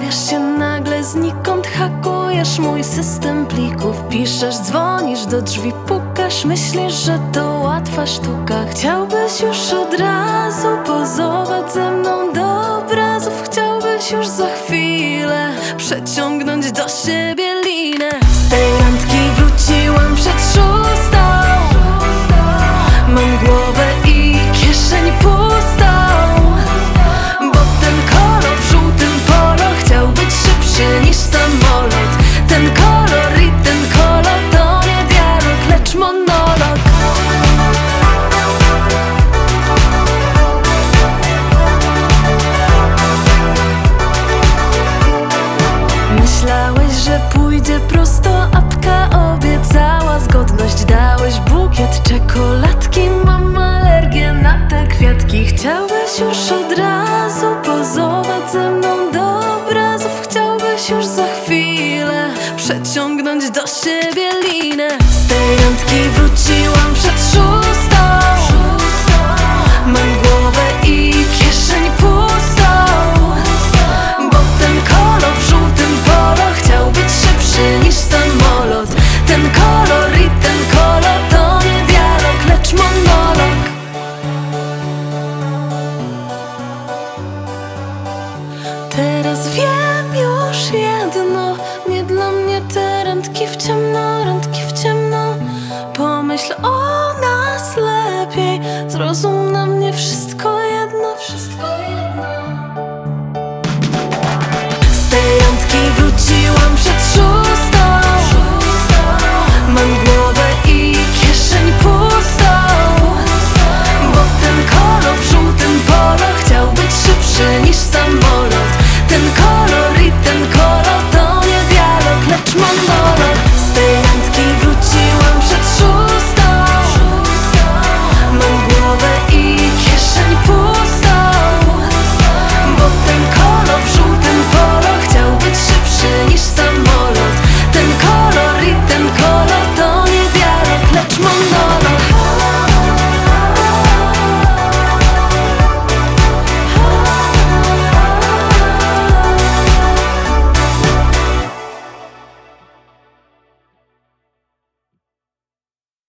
Pojawiasz się nagle znikąd, hakujesz mój system plików. Piszesz, dzwonisz do drzwi, pukasz, myślisz, że to łatwa sztuka. Chciałbyś już od razu pozować ze mną do obrazów. Chciałbyś już za chwilę przeciągnąć do siebie linę. Z tej randki wróciłam przed 6. Mam głowę i kieszeń pustą, bo ten kolor w żółtym polo chciał być szybszy niż samolot. Ten kolor i ten kolor to nie dialog, lecz monolog. Myślałeś, że pójdzie prosto, apka obiecała zgodność. Dałeś bukiet czekoladki, mam alergię na te kwiatki. Chciałbyś już od razu pozować ze mną do obrazów. Chciałbyś już za chwilę przeciągnąć do siebie linę. Z tej randki wróciłam przed 6. Mam głowę i kieszeń pustą, bo ten kolor w żółtym polo chciał być szybszy niż samolot. Ten kolor i ten kolor to nie dialog, lecz monolog. Teraz wiem już jedno, nie dla mnie te randki w ciemno, randki w ciemno. Pomyśl o nas lepiej, zrozum na mnie wszystko.